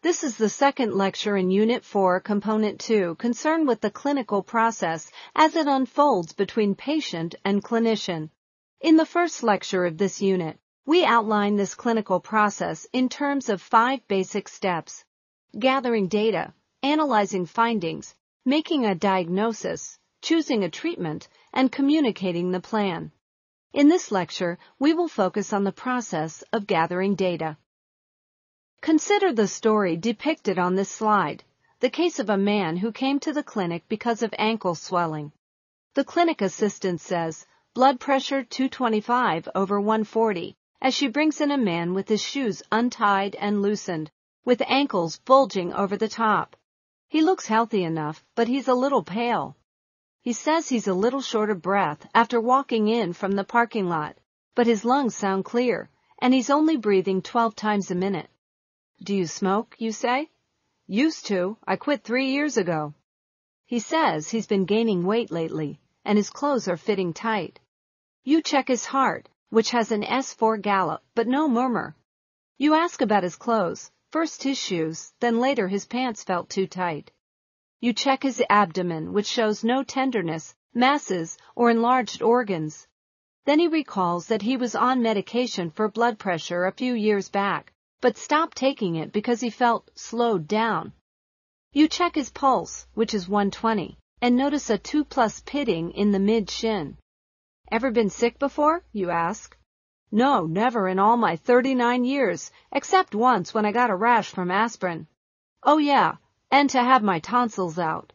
This is the second lecture in Unit 4, Component 2, concerned with the clinical process as it unfolds between patient and clinician. In the first lecture of this unit, we outline this clinical process in terms of 5 basic steps: gathering data, analyzing findings, making a diagnosis, choosing a treatment, and communicating the plan. In this lecture, we will focus on the process of gathering data. Consider the story depicted on this slide, the case of a man who came to the clinic because of ankle swelling. The clinic assistant says, blood pressure 225/140, as she brings in a man with his shoes untied and loosened, with ankles bulging over the top. He looks healthy enough, but he's a little pale. He says he's a little short of breath after walking in from the parking lot, but his lungs sound clear, and he's only breathing 12 times a minute. Do you smoke, you say? Used to. I quit 3 years ago. He says he's been gaining weight lately, and his clothes are fitting tight. You check his heart, which has an S4 gallop, but no murmur. You ask about his clothes, first his shoes, then later his pants felt too tight. You check his abdomen, which shows no tenderness, masses, or enlarged organs. Then he recalls that he was on medication for blood pressure a few years back, but stopped taking it because he felt slowed down. You check his pulse, which is 120, and notice a 2+ pitting in the mid-shin. Ever been sick before? You ask. No, never in all my 39 years, except once when I got a rash from aspirin. Oh yeah, and to have my tonsils out.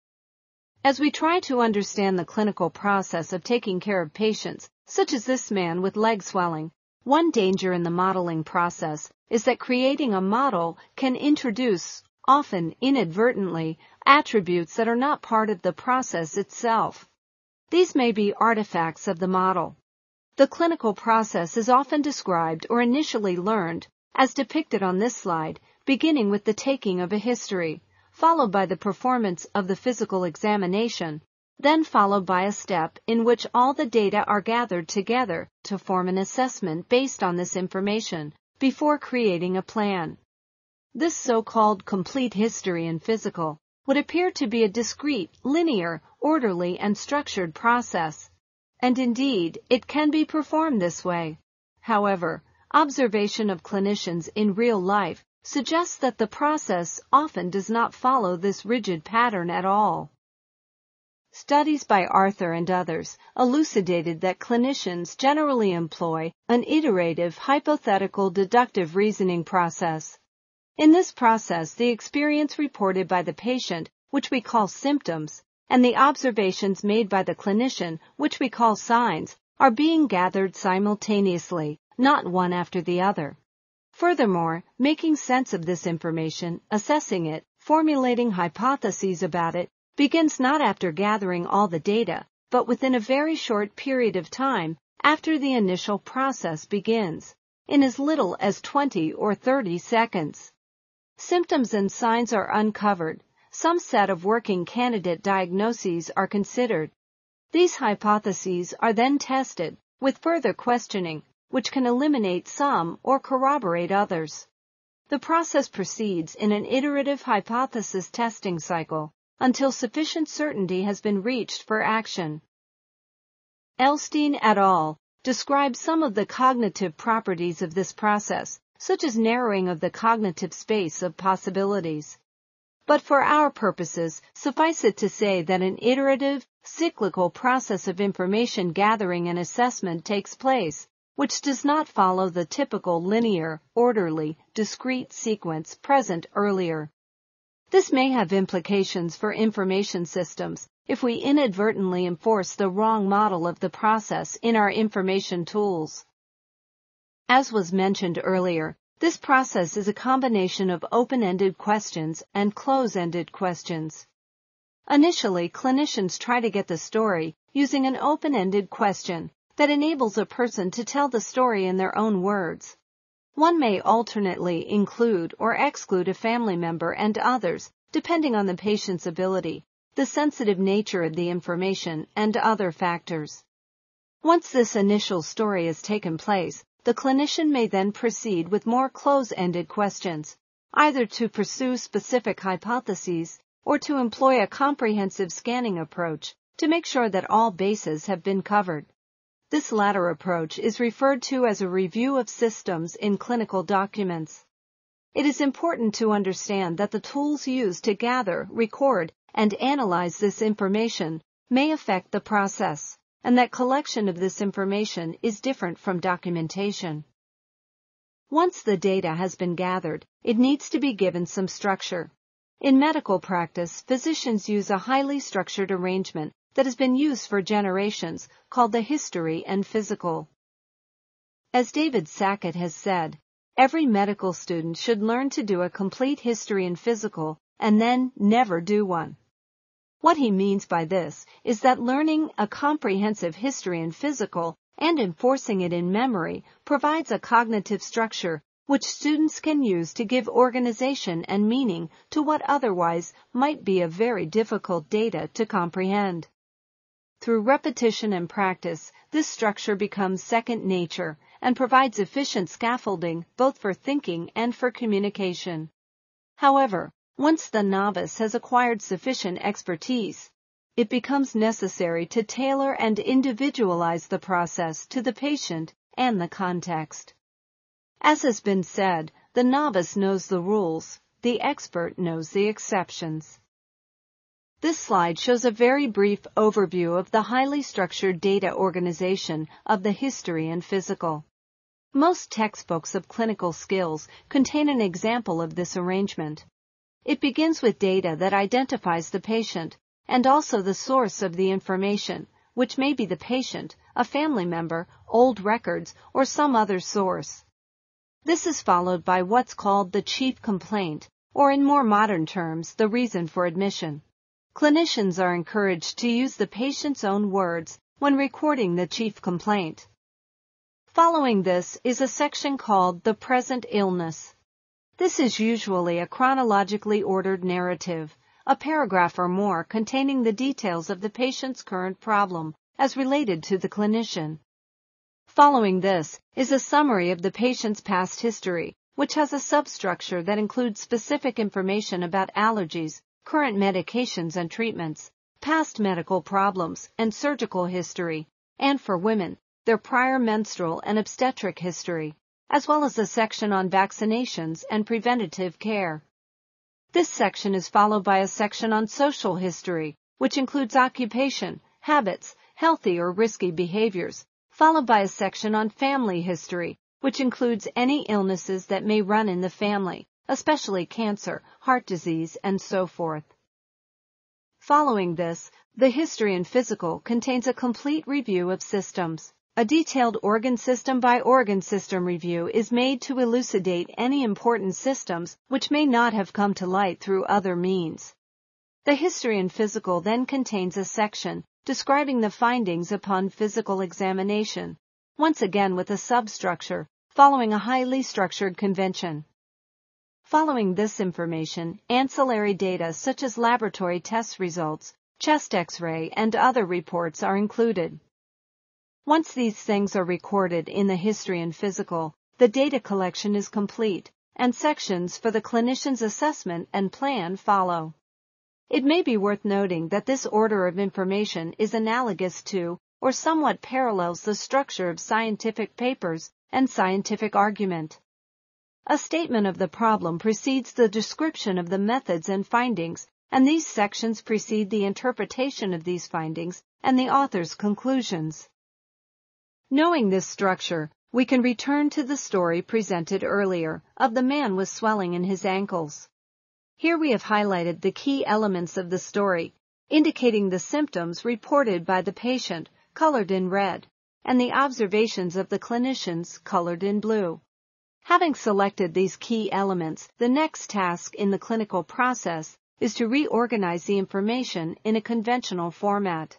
As we try to understand the clinical process of taking care of patients, such as this man with leg swelling, one danger in the modeling process is that creating a model can introduce, often inadvertently, attributes that are not part of the process itself. These may be artifacts of the model. The clinical process is often described or initially learned, as depicted on this slide, beginning with the taking of a history, followed by the performance of the physical examination, then followed by a step in which all the data are gathered together to form an assessment based on this information before creating a plan. This so-called complete history in physical would appear to be a discrete, linear, orderly, and structured process. And indeed, it can be performed this way. However, observation of clinicians in real life suggests that the process often does not follow this rigid pattern at all. Studies by Arthur and others elucidated that clinicians generally employ an iterative, hypothetical, deductive reasoning process. In this process, the experience reported by the patient, which we call symptoms, and the observations made by the clinician, which we call signs, are being gathered simultaneously, not one after the other. Furthermore, making sense of this information, assessing it, formulating hypotheses about it, begins not after gathering all the data, but within a very short period of time after the initial process begins, in as little as 20 or 30 seconds. Symptoms and signs are uncovered. Some set of working candidate diagnoses are considered. These hypotheses are then tested with further questioning, which can eliminate some or corroborate others. The process proceeds in an iterative hypothesis testing cycle until sufficient certainty has been reached for action. Elstein et al. Describe some of the cognitive properties of this process, such as narrowing of the cognitive space of possibilities. But for our purposes, suffice it to say that an iterative, cyclical process of information gathering and assessment takes place, which does not follow the typical linear, orderly, discrete sequence present earlier. This may have implications for information systems if we inadvertently enforce the wrong model of the process in our information tools. As was mentioned earlier, this process is a combination of open-ended questions and close-ended questions. Initially, clinicians try to get the story using an open-ended question that enables a person to tell the story in their own words. One may alternately include or exclude a family member and others, depending on the patient's ability, the sensitive nature of the information, and other factors. Once this initial story has taken place, the clinician may then proceed with more close-ended questions, either to pursue specific hypotheses or to employ a comprehensive scanning approach to make sure that all bases have been covered. This latter approach is referred to as a review of systems in clinical documents. It is important to understand that the tools used to gather, record, and analyze this information may affect the process, and that collection of this information is different from documentation. Once the data has been gathered, it needs to be given some structure. In medical practice, physicians use a highly structured arrangement that has been used for generations called the history and physical. As David Sackett has said, every medical student should learn to do a complete history and physical and then never do one. What he means by this is that learning a comprehensive history and physical and enforcing it in memory provides a cognitive structure which students can use to give organization and meaning to what otherwise might be a very difficult data to comprehend. Through repetition and practice, this structure becomes second nature and provides efficient scaffolding both for thinking and for communication. However, once the novice has acquired sufficient expertise, it becomes necessary to tailor and individualize the process to the patient and the context. As has been said, the novice knows the rules, the expert knows the exceptions. This slide shows a very brief overview of the highly structured data organization of the history and physical. Most textbooks of clinical skills contain an example of this arrangement. It begins with data that identifies the patient and also the source of the information, which may be the patient, a family member, old records, or some other source. This is followed by what's called the chief complaint, or in more modern terms, the reason for admission. Clinicians are encouraged to use the patient's own words when recording the chief complaint. Following this is a section called the present illness. This is usually a chronologically ordered narrative, a paragraph or more containing the details of the patient's current problem as related to the clinician. Following this is a summary of the patient's past history, which has a substructure that includes specific information about allergies, current medications and treatments, past medical problems, and surgical history, and for women, their prior menstrual and obstetric history, as well as a section on vaccinations and preventative care. This section is followed by a section on social history, which includes occupation, habits, healthy or risky behaviors, followed by a section on family history, which includes any illnesses that may run in the family, especially cancer, heart disease, and so forth. Following this, the history and physical contains a complete review of systems. A detailed organ system by organ system review is made to elucidate any important systems which may not have come to light through other means. The history and physical then contains a section describing the findings upon physical examination, once again with a substructure, following a highly structured convention. Following this information, ancillary data such as laboratory test results, chest X-ray, and other reports are included. Once these things are recorded in the history and physical, the data collection is complete, and sections for the clinician's assessment and plan follow. It may be worth noting that this order of information is analogous to, or somewhat parallels the structure of scientific papers and scientific argument. A statement of the problem precedes the description of the methods and findings, and these sections precede the interpretation of these findings and the author's conclusions. Knowing this structure, we can return to the story presented earlier of the man with swelling in his ankles. Here we have highlighted the key elements of the story, indicating the symptoms reported by the patient, colored in red, and the observations of the clinicians, colored in blue. Having selected these key elements, the next task in the clinical process is to reorganize the information in a conventional format.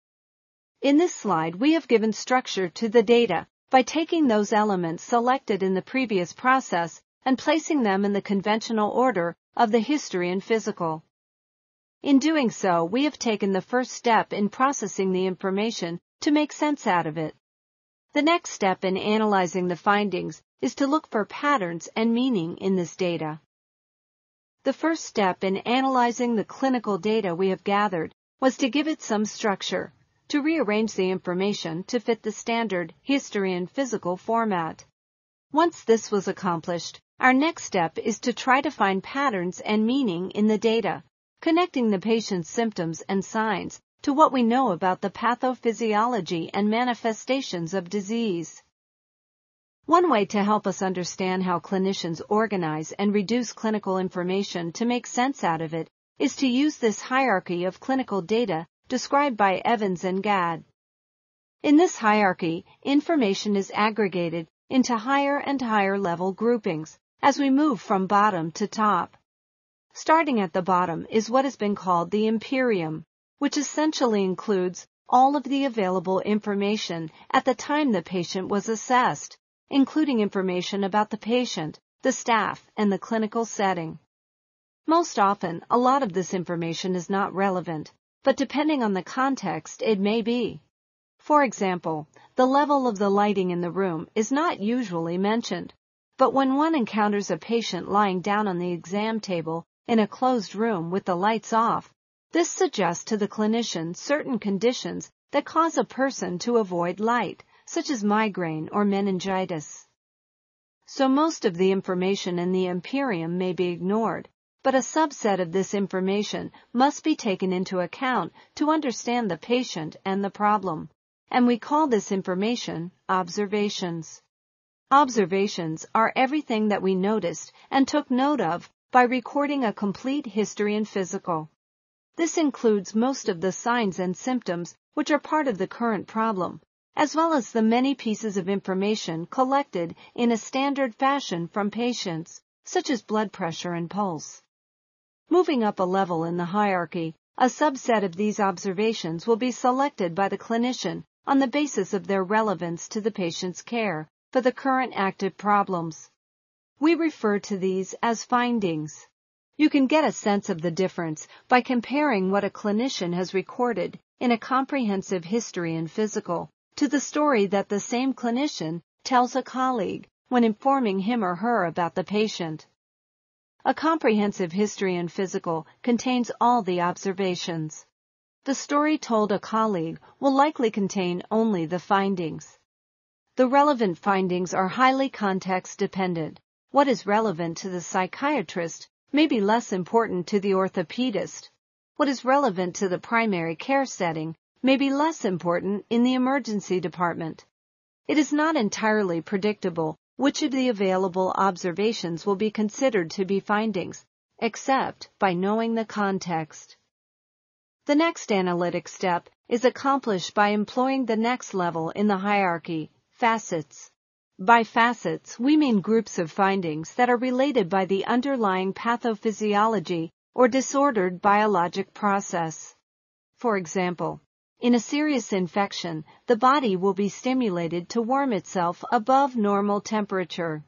In this slide, we have given structure to the data by taking those elements selected in the previous process and placing them in the conventional order of the history and physical. In doing so, we have taken the first step in processing the information to make sense out of it. The next step in analyzing the findings is to look for patterns and meaning in this data. The first step in analyzing the clinical data we have gathered was to give it some structure, to rearrange the information to fit the standard history and physical format. Once this was accomplished, our next step is to try to find patterns and meaning in the data, connecting the patient's symptoms and signs to what we know about the pathophysiology and manifestations of disease. One way to help us understand how clinicians organize and reduce clinical information to make sense out of it is to use this hierarchy of clinical data described by Evans and Gadd. In this hierarchy, information is aggregated into higher and higher level groupings as we move from bottom to top. Starting at the bottom is what has been called the imperium, which essentially includes all of the available information at the time the patient was assessed, including information about the patient, the staff, and the clinical setting. Most often, a lot of this information is not relevant, but depending on the context, it may be. For example, the level of the lighting in the room is not usually mentioned, but when one encounters a patient lying down on the exam table in a closed room with the lights off, this suggests to the clinician certain conditions that cause a person to avoid light, such as migraine or meningitis. So most of the information in the imperium may be ignored, but a subset of this information must be taken into account to understand the patient and the problem, and we call this information observations. Observations are everything that we noticed and took note of by recording a complete history and physical. This includes most of the signs and symptoms which are part of the current problem, as well as the many pieces of information collected in a standard fashion from patients, such as blood pressure and pulse. Moving up a level in the hierarchy, a subset of these observations will be selected by the clinician on the basis of their relevance to the patient's care for the current active problems. We refer to these as findings. You can get a sense of the difference by comparing what a clinician has recorded in a comprehensive history and physical to the story that the same clinician tells a colleague when informing him or her about the patient. A comprehensive history and physical contains all the observations. The story told a colleague will likely contain only the findings. The relevant findings are highly context-dependent. What is relevant to the psychiatrist may be less important to the orthopedist. What is relevant to the primary care setting may be less important in the emergency department. It is not entirely predictable which of the available observations will be considered to be findings, except by knowing the context. The next analytic step is accomplished by employing the next level in the hierarchy, facets. By facets, we mean groups of findings that are related by the underlying pathophysiology or disordered biologic process. For example, in a serious infection, the body will be stimulated to warm itself above normal temperature.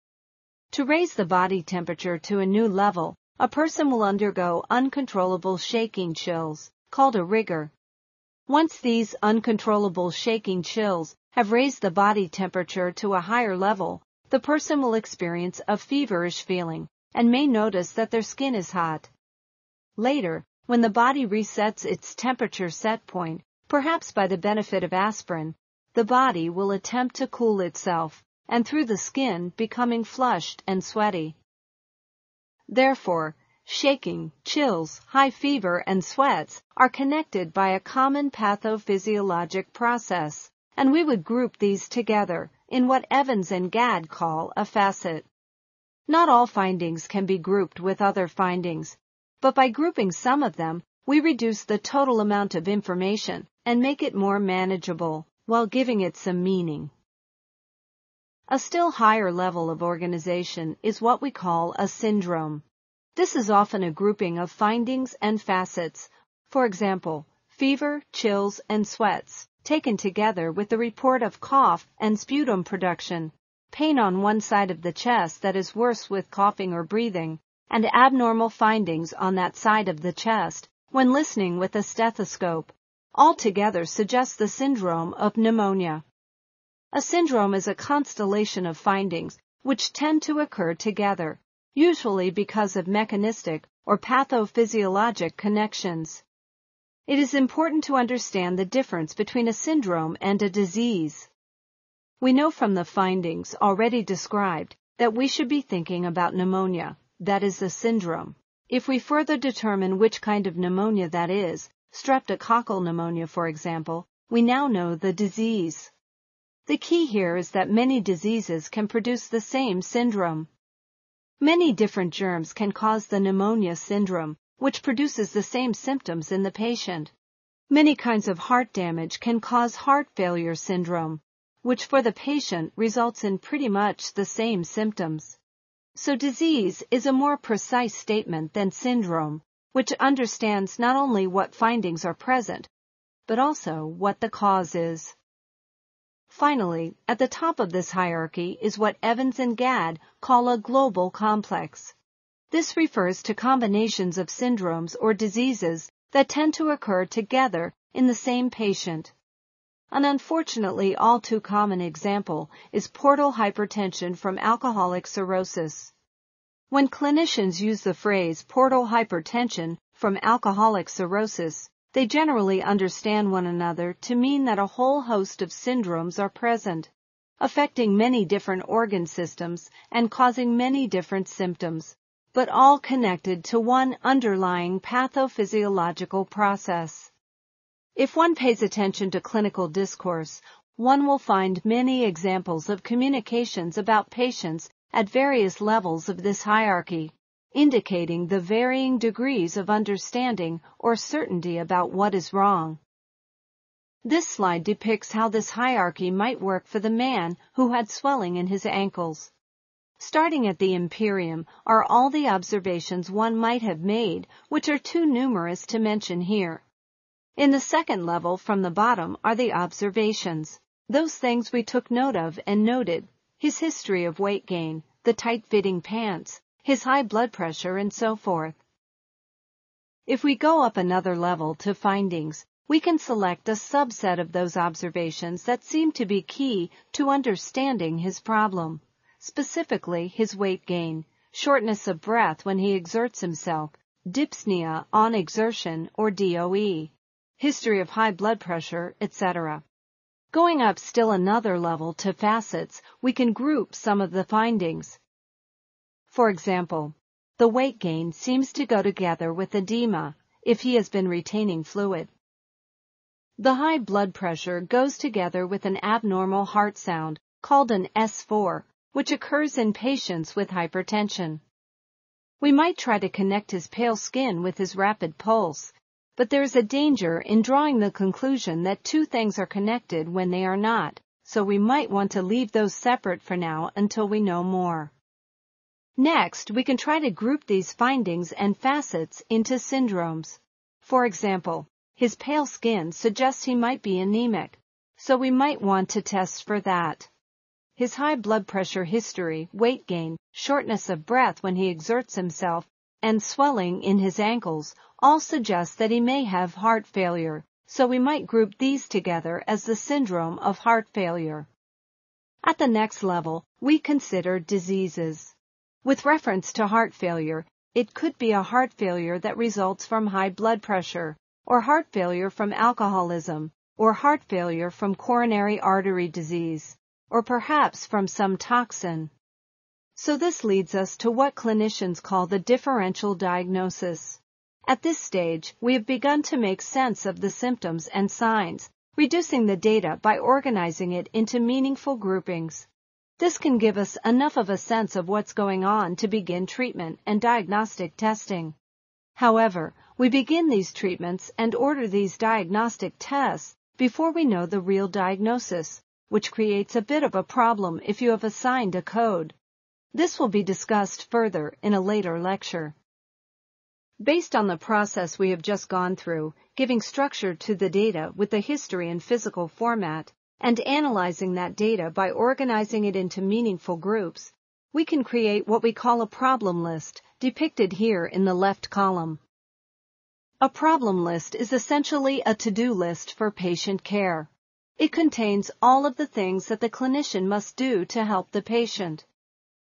To raise the body temperature to a new level, a person will undergo uncontrollable shaking chills, called a rigor. Once these uncontrollable shaking chills have raised the body temperature to a higher level, the person will experience a feverish feeling and may notice that their skin is hot. Later, when the body resets its temperature set point, perhaps by the benefit of aspirin, the body will attempt to cool itself, and through the skin becoming flushed and sweaty. Therefore, shaking, chills, high fever, and sweats are connected by a common pathophysiologic process, and we would group these together in what Evans and Gadd call a facet. Not all findings can be grouped with other findings, but by grouping some of them, we reduce the total amount of information and make it more manageable, while giving it some meaning. A still higher level of organization is what we call a syndrome. This is often a grouping of findings and facets, for example, fever, chills, and sweats, taken together with the report of cough and sputum production, pain on one side of the chest that is worse with coughing or breathing, and abnormal findings on that side of the chest when listening with a stethoscope, all together suggest the syndrome of pneumonia. A syndrome is a constellation of findings which tend to occur together, usually because of mechanistic or pathophysiologic connections. It is important to understand the difference between a syndrome and a disease. We know from the findings already described that we should be thinking about pneumonia, that is the syndrome. If we further determine which kind of pneumonia that is, streptococcal pneumonia for example, we now know the disease. The key here is that many diseases can produce the same syndrome. Many different germs can cause the pneumonia syndrome, which produces the same symptoms in the patient. Many kinds of heart damage can cause heart failure syndrome, which for the patient results in pretty much the same symptoms. So disease is a more precise statement than syndrome, which understands not only what findings are present, but also what the cause is. Finally, at the top of this hierarchy is what Evans and Gadd call a global complex. This refers to combinations of syndromes or diseases that tend to occur together in the same patient. An unfortunately all too common example is portal hypertension from alcoholic cirrhosis. When clinicians use the phrase portal hypertension from alcoholic cirrhosis, they generally understand one another to mean that a whole host of syndromes are present, affecting many different organ systems and causing many different symptoms, but all connected to one underlying pathophysiological process. If one pays attention to clinical discourse, one will find many examples of communications about patients at various levels of this hierarchy, indicating the varying degrees of understanding or certainty about what is wrong. This slide depicts how this hierarchy might work for the man who had swelling in his ankles. Starting at the imperium are all the observations one might have made, which are too numerous to mention here. In the second level from the bottom are the observations, those things we took note of and noted, his history of weight gain, the tight-fitting pants, his high blood pressure, and so forth. If we go up another level to findings, we can select a subset of those observations that seem to be key to understanding his problem, specifically his weight gain, shortness of breath when he exerts himself, dyspnea on exertion or DOE, history of high blood pressure, etc. Going up still another level to facets, we can group some of the findings. For example, the weight gain seems to go together with edema, if he has been retaining fluid. The high blood pressure goes together with an abnormal heart sound, called an S4, which occurs in patients with hypertension. We might try to connect his pale skin with his rapid pulse, but there is a danger in drawing the conclusion that two things are connected when they are not, so we might want to leave those separate for now until we know more. Next, we can try to group these findings and facets into syndromes. For example, his pale skin suggests he might be anemic, so we might want to test for that. His high blood pressure history, weight gain, shortness of breath when he exerts himself, and swelling in his ankles all suggest that he may have heart failure, so we might group these together as the syndrome of heart failure. At the next level, we consider diseases. With reference to heart failure, it could be a heart failure that results from high blood pressure, or heart failure from alcoholism, or heart failure from coronary artery disease, or perhaps from some toxin. So this leads us to what clinicians call the differential diagnosis. At this stage, we have begun to make sense of the symptoms and signs, reducing the data by organizing it into meaningful groupings. This can give us enough of a sense of what's going on to begin treatment and diagnostic testing. However, we begin these treatments and order these diagnostic tests before we know the real diagnosis, which creates a bit of a problem if you have assigned a code. This will be discussed further in a later lecture. Based on the process we have just gone through, giving structure to the data with the history and physical format, and analyzing that data by organizing it into meaningful groups, we can create what we call a problem list, depicted here in the left column. A problem list is essentially a to-do list for patient care. It contains all of the things that the clinician must do to help the patient.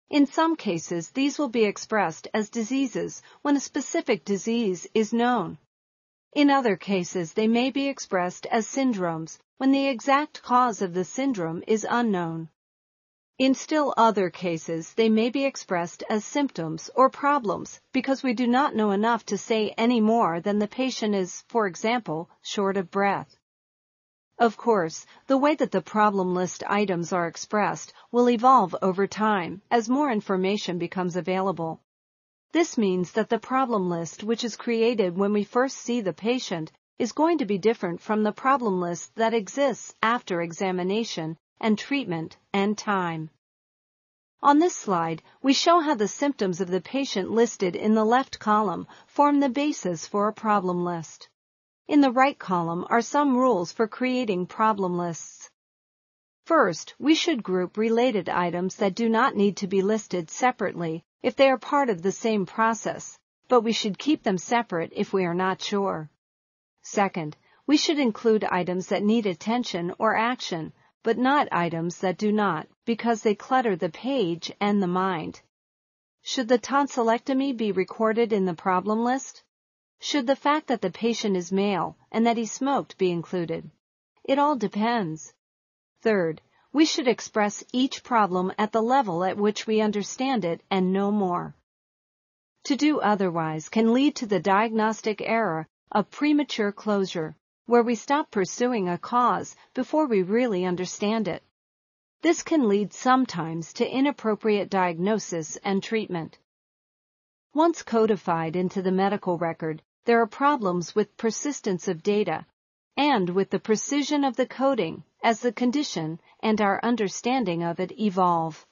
In some cases, these will be expressed as diseases when a specific disease is known. In other cases, they may be expressed as syndromes when the exact cause of the syndrome is unknown. In still other cases, they may be expressed as symptoms or problems because we do not know enough to say any more than the patient is, for example, short of breath. Of course, the way that the problem list items are expressed will evolve over time as more information becomes available. This means that the problem list which is created when we first see the patient is going to be different from the problem list that exists after examination and treatment and time. On this slide, we show how the symptoms of the patient listed in the left column form the basis for a problem list. In the right column are some rules for creating problem lists. First, we should group related items that do not need to be listed separately if they are part of the same process, but we should keep them separate if we are not sure. Second, we should include items that need attention or action, but not items that do not, because they clutter the page and the mind. Should the tonsillectomy be recorded in the problem list? Should the fact that the patient is male and that he smoked be included? It all depends. Third, we should express each problem at the level at which we understand it and no more. To do otherwise can lead to the diagnostic error of premature closure, where we stop pursuing a cause before we really understand it. This can lead sometimes to inappropriate diagnosis and treatment. Once codified into the medical record, there are problems with persistence of data and with the precision of the coding as the condition and our understanding of it evolve.